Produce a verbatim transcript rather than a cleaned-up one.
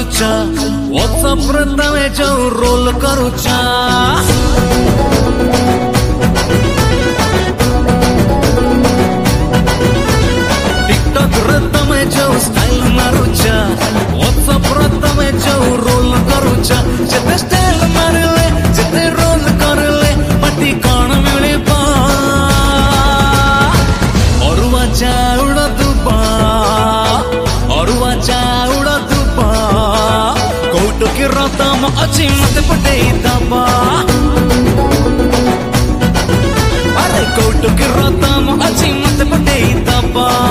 मारुचा WhatsApp रे तमे जो रोल करूचा टिकटॉक रे तमे जो स्टाइल मारुचा व्हाट्सएप रे तमे जो रोल करूचा जेते स्टाइल मारले जेते रोल करले मटी कोन मिले पा औरुआ चाउड़ दुपा औरुआ चाउड़ दुपा कोटो के रतम अच्छी मत पटे दबा अरे कोटो के रतम अच्छी मत पटे दबा।